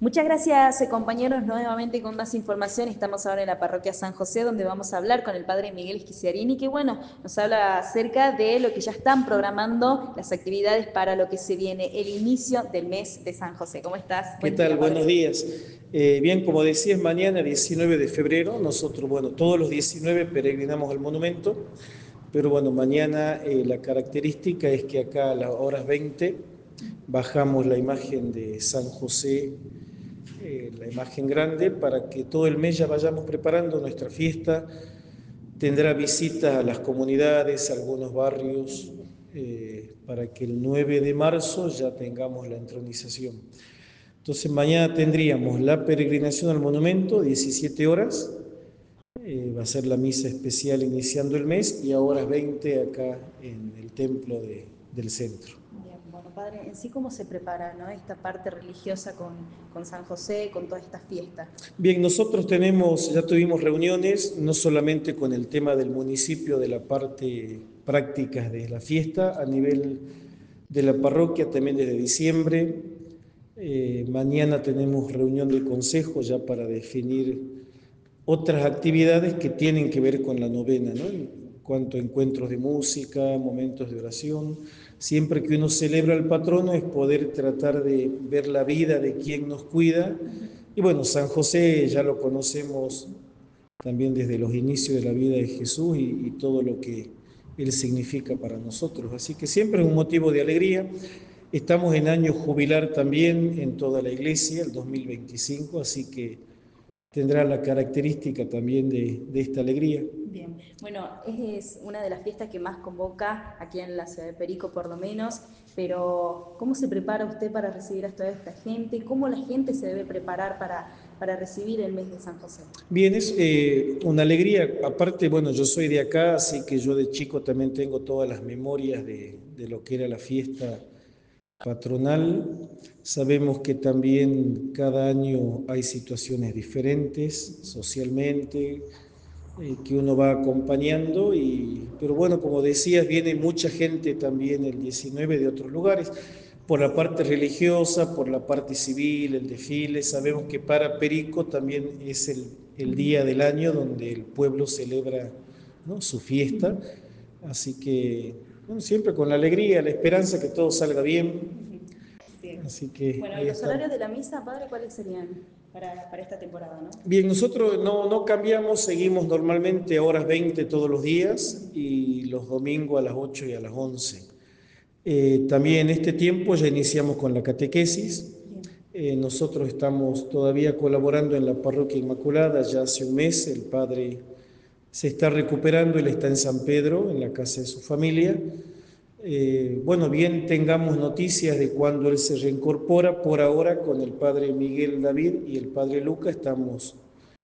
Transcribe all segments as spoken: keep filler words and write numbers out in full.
Muchas gracias, eh, compañeros. Nuevamente con más información. Estamos ahora en la parroquia San José, donde vamos a hablar con el padre Miguel Esquiciarini, que bueno, nos habla acerca de lo que ya están programando las actividades para lo que se viene, el inicio del mes de San José. ¿Cómo estás? ¿Qué Buen día, tal? padre. Buenos días. Eh, bien, como decías, mañana diecinueve de febrero, nosotros, bueno, todos los diecinueve peregrinamos al monumento, pero bueno, mañana eh, la característica es que acá a las horas veinte bajamos la imagen de San José, eh, la imagen grande, para que todo el mes ya vayamos preparando nuestra fiesta. Tendrá visitas a las comunidades, a algunos barrios, eh, para que el nueve de marzo ya tengamos la entronización. Entonces mañana tendríamos la peregrinación al monumento, diecisiete horas, eh, va a ser la misa especial iniciando el mes y a horas veinte acá en el templo de, del centro. Bien, bueno, padre, en sí cómo se prepara, ¿no? Esta parte religiosa con, con San José, con toda esta fiesta. Bien, nosotros tenemos, ya tuvimos reuniones, no solamente con el tema del municipio, de la parte práctica de la fiesta, a nivel de la parroquia también desde diciembre. Eh, mañana tenemos reunión de consejo ya para definir otras actividades que tienen que ver con la novena, ¿no? En cuanto a encuentros de música, momentos de oración. Siempre que uno celebra al patrono es poder tratar de ver la vida de quien nos cuida. Y bueno, San José ya lo conocemos también desde los inicios de la vida de Jesús y, y todo lo que Él significa para nosotros. Así que siempre es un motivo de alegría. Estamos en año jubilar también en toda la iglesia, el dos mil veinticinco, así que tendrá la característica también de, de esta alegría. Bien, bueno, es una de las fiestas que más convoca aquí en la ciudad de Perico, por lo menos, pero ¿cómo se prepara usted para recibir a toda esta gente? ¿Cómo la gente se debe preparar para, para recibir el mes de San José? Bien, es eh, una alegría. Aparte, bueno, yo soy de acá, así que yo de chico también tengo todas las memorias de, de lo que era la fiesta patronal. Sabemos que también cada año hay situaciones diferentes socialmente, eh, que uno va acompañando, y, pero bueno, como decías, viene mucha gente también el diecinueve de otros lugares, por la parte religiosa, por la parte civil, el desfile. Sabemos que para Perico también es el, el día del año donde el pueblo celebra, ¿no?, su fiesta, así que bueno, siempre con la alegría, la esperanza que todo salga bien, Bien. así que Bueno, ¿y ahí los estamos. horarios de la misa, padre, cuáles serían para, para esta temporada, no? Bien, nosotros no, no cambiamos, seguimos normalmente a horas veinte todos los días y los domingos a las ocho y a las once. Eh, también en este tiempo ya iniciamos con la catequesis. Eh, nosotros estamos todavía colaborando en la Parroquia Inmaculada, ya hace un mes el padre se está recuperando, él está en San Pedro, en la casa de su familia. Eh, bueno, bien tengamos noticias de cuando él se reincorpora. Por ahora con el padre Miguel David y el padre Luca estamos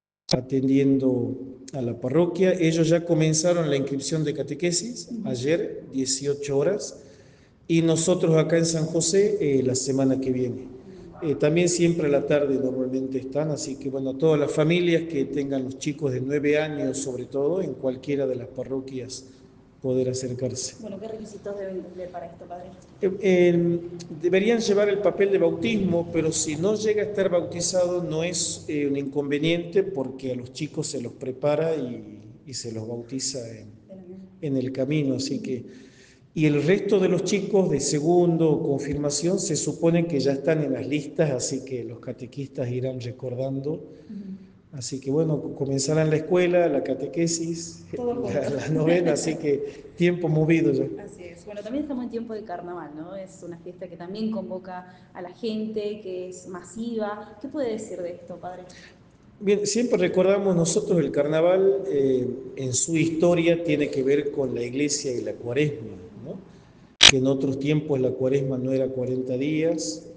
atendiendo a la parroquia. Ellos ya comenzaron la inscripción de catequesis ayer, dieciocho horas, y nosotros acá en San José eh, la semana que viene. Eh, también siempre a la tarde normalmente están, así que bueno, todas las familias que tengan los chicos de nueve años, sobre todo, en cualquiera de las parroquias, poder acercarse. Bueno, ¿qué requisitos deben cumplir para esto, padre? Eh, eh, deberían llevar el papel de bautismo, pero si no llega a estar bautizado no es eh, un inconveniente, porque a los chicos se los prepara y, y se los bautiza en, en el camino, así que... Y el resto de los chicos de segundo o confirmación se supone que ya están en las listas, así que los catequistas irán recordando. Así que bueno, comenzarán la escuela, la catequesis, la, la novena, así que tiempo movido ya. Así es. Bueno, también estamos en tiempo de carnaval, ¿no? Es una fiesta que también convoca a la gente, que es masiva. ¿Qué puede decir de esto, padre? Bien, siempre recordamos nosotros el carnaval, eh, en su historia tiene que ver con la iglesia y la cuaresma, ¿no? Que en otros tiempos la cuaresma no era cuarenta días,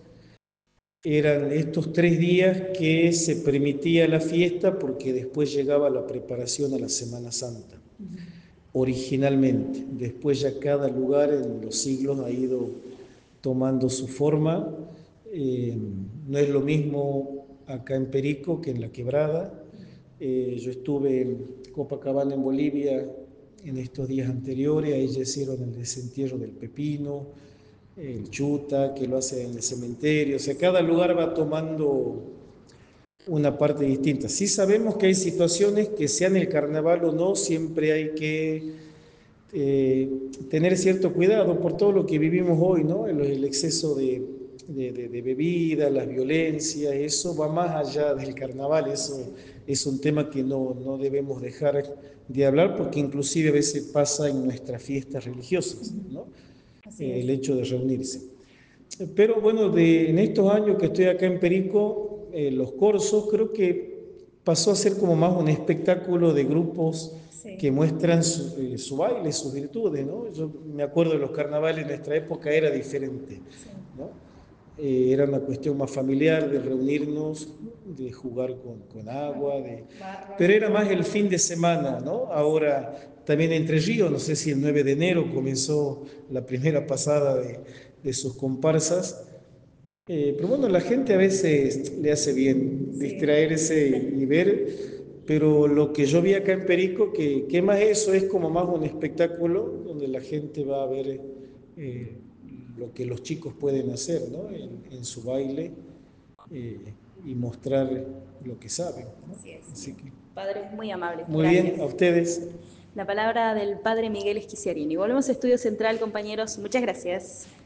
eran estos tres días que se permitía la fiesta porque después llegaba la preparación a la Semana Santa, originalmente. Después ya cada lugar en los siglos ha ido tomando su forma. Eh, no es lo mismo acá en Perico que en La Quebrada. Eh, yo estuve en Copacabana, en Bolivia, en estos días anteriores. Ahí ya hicieron el desentierro del pepino. el Chuta, que lo hace en el cementerio, o sea, cada lugar va tomando una parte distinta. Sí sabemos que hay situaciones que sean el carnaval o no, siempre hay que eh, tener cierto cuidado por todo lo que vivimos hoy, ¿no? El, el exceso de, de, de, de bebida, las violencias, eso va más allá del carnaval, eso es un tema que no, no debemos dejar de hablar porque inclusive a veces pasa en nuestras fiestas religiosas, ¿no? Así Eh, es. el hecho de reunirse. Pero bueno, de, en estos años que estoy acá en Perico, eh, los corsos creo que pasó a ser como más un espectáculo de grupos Sí, que muestran su, eh, su baile, sus virtudes, ¿no? Yo me acuerdo de los carnavales en nuestra época era diferente, sí. ¿no? Eh, era una cuestión más familiar de reunirnos, de jugar con, con agua, de... Barro. pero era más el fin de semana, ¿no? Ahora también Entre Ríos, no sé si el nueve de enero comenzó la primera pasada de, de sus comparsas, eh, pero bueno, la gente a veces le hace bien Sí. distraerse y, y ver, pero lo que yo vi acá en Perico, que, que más eso es como más un espectáculo donde la gente va a ver eh, lo que los chicos pueden hacer, ¿no? En, en su baile eh, y mostrar lo que saben, ¿no? Así es. Así que, Padres muy amables, muy bien, a gracias. ustedes. La palabra del padre Miguel Esquiciarini. Volvemos a Estudio Central, compañeros. Muchas gracias.